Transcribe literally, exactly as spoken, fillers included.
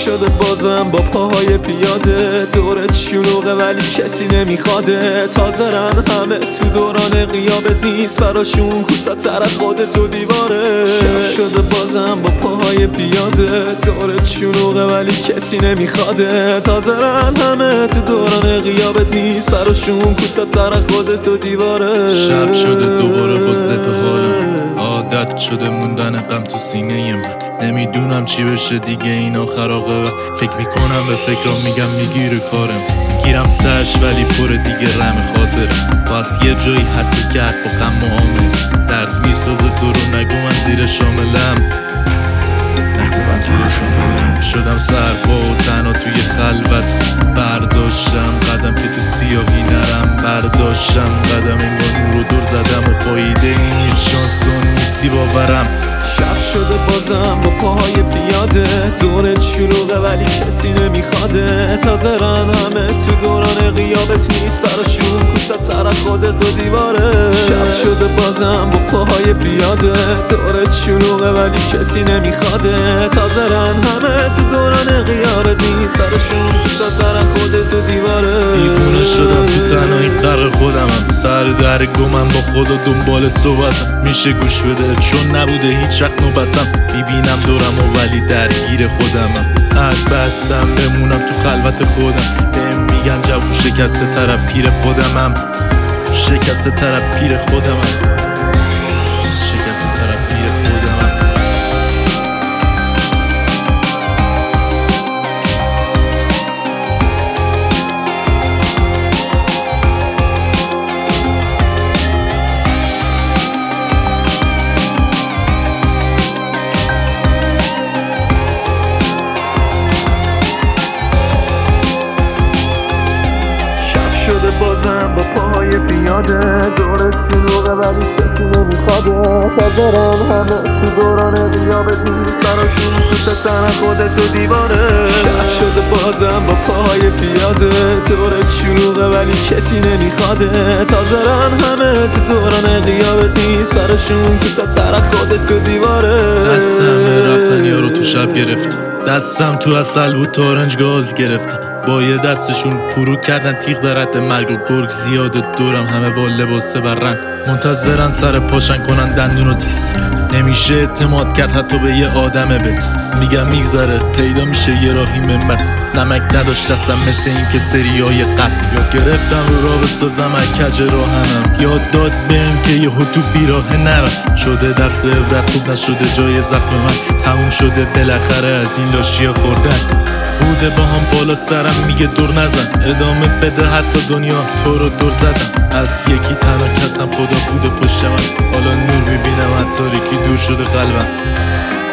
شده بازم با پاهای پیاده، دورت شلوغه ولی کسی نمیخواده. تازه رن همه تو دوران غیابت نیست، براشون کوتا تر خودت و دیواره. شب شده بازم با پاهای پیاده، دورت شلوغه ولی کسی نمیخواده. تازه رن همه تو دوران غیابت نیست، براشون کوتا تر خودت و دیواره. شب شده دوباره بازده به حالم، عادت شده موندن غم تو سینه من. نمیدونم چی بشه دیگه این آخر آقا. فکر میکنم به فکرام میگم میگیره کارم، میگیرم تش ولی پر دیگه رم خاطرم. باز یه جایی حتی کرد با غم معامل، درد میسازه تو رو نگو من زیر شاملم. شدم سرپا و تنها توی خلوت، برداشتم قدم که تو سیاهی نرم. برداشتم قدم انگار نور و دور زدم و فایده این نیست، شانسون نیستی باورم. شب شده بازم با پاهای پیاده، دورت شلوغه ولی کسی نمیخواده. تازه رن همه تو دوران غیابت نیست، براشون کوتا تر خودت و دیواره. شب شده بازم با پاهای پیاده، دورت شلوغه ولی کسی نمیخواده. تازه رن همه تو دوران غیابت نیست، براشون کوتا تر خودت و دیواره. دیوونه شدم تو تنهایی غرق خودمم، سر در گمم با خدا دنبال صحبتم. میشه گوش بده چون نبوده هیچ وقت نوبتم، میبینم دورم و ولی درگیر خودمم. از بستم بمونم تو خلوت خودم، بهم میگن جوون شکسته طرف پیر خودمم. شکسته طرف پیر خودمم، شکسته طرف پیر خودمم. شده بازم با پاهای پیاده، دورت شلوغه ولی کسی نمیخواده. تازه رن همه تو دوران غیابت نیست، براشون کوتا تر خودت و دیواره. شب شده بازم با پاهای پیاده، دورت شلوغه ولی کسی نمیخواده. تازه رن همه تو دوران غیابت نیست، براشون کوتا تر خودت و دیواره. دستم رفتن یارو تو شب گرفتم، دستم تو اصل بود تارنج گاز گرفتم. با یه دستشون فرو کردن تیغ در حد مرگ و گرگ زیاده دورم، همه با لباس برن منتظرن سر پاشن کنن دندون و تیز. نمیشه اعتماد کرد حتی به یه آدم بهت، میگم میگذره پیدا میشه یه راهی منبر. نمک نداشت دستم مثل این که سریای قتل، یاد گرفتم رو راه بسازم از کج راهنم. یاد داد بهم که یه تو بیراه نرم، شده درس عبرت خوب نشده جای زخم من. تموم شده بالاخره از این لاشیا خوردن، بوده با هم بالا سرم میگه دور نزن. ادامه بده حتی دنیا تو رو دور زدم، از یکی تنها کسم خدا بوده پشت من. حالا نور میبینم از تاریکی دور شده قلبم.